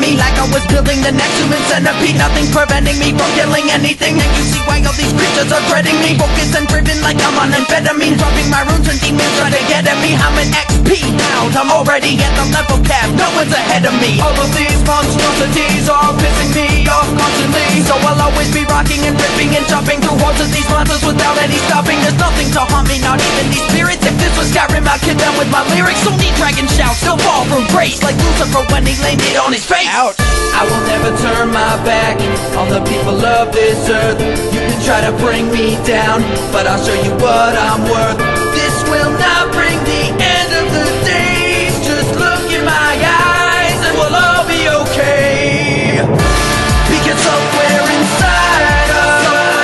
me like I was building the next human centipede. Nothing's preventing me from killing anything. And you see why all these creatures are dreading me. Focused and driven like I'm on amphetamine. Dropping my runes and demons try to get at me. I'm an XP now, I'm already at the level cap. No one's ahead of me. All of these monstrosities are pissing me off constantly. So I'll always be rocking and ripping and jumping through hordes of these monsters without any stopping. There's nothing to harm me, not even these spirits. If this was Skyrim, I'd kill them with my lyrics. Only dragon shouts, they'll fall from grace like Lucifer when he landed on his face. Ouch. I will never turn my back on the people of this earth. You can try to bring me down, but I'll show you what I'm worth. This will not bring the end of the days. Just look in my eyes and we'll all be okay. Because somewhere inside us,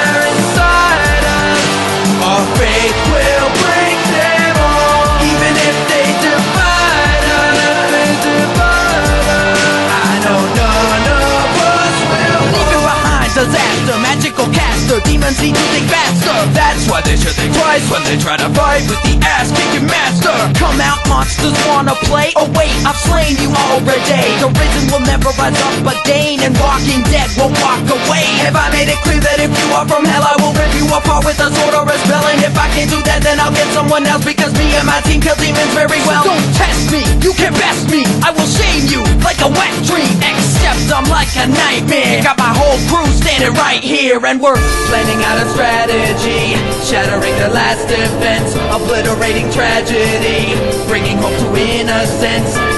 our faith will break them all. Even if they divide us, I know none of us will. Leaving behind disaster, magical caster. Demons need to think faster. That's why they should think twice when they try to fight with the ass-kicking master. Come out, monsters wanna play? Oh wait, I've slain you already. The risen will never rise up again, and Walking Dead will walk away. Have I made it clear that if you are from hell, I will rip you apart with a sword or a spell? And if I can't do that, then I'll get someone else, because me and my team kill demons very well. Don't test me, you can best me. I will shame you like a wet dream. Except I'm like a nightmare. Got my whole crew standing right here, and we're planning out a strategy, shattering their last defense, obliterating tragedy, bringing hope to innocence.